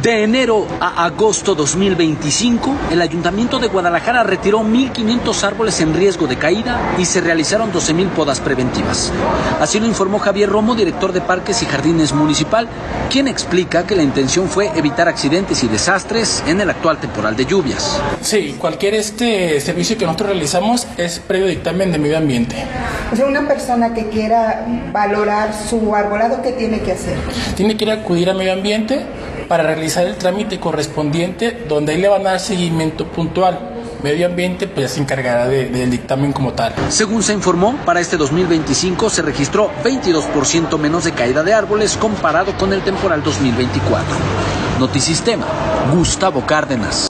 De enero a agosto 2025, el Ayuntamiento de Guadalajara retiró 1,500 árboles en riesgo de caída y se realizaron 12,000 podas preventivas. Así lo informó Javier Romo, director de Parques y Jardines Municipal, quien explica que la intención fue evitar accidentes y desastres en el actual temporal de lluvias. Sí, cualquier servicio que nosotros realizamos es previo dictamen de medio ambiente. O sea, una persona que quiera valorar su arbolado, ¿qué tiene que hacer? Tiene que ir a acudir a medio ambiente para realizar el trámite correspondiente, donde ahí le van a dar seguimiento puntual. Medio ambiente pues se encargará del dictamen como tal. Según se informó, para este 2025 se registró 22% menos de caída de árboles comparado con el temporal 2024. Notisistema, Gustavo Cárdenas.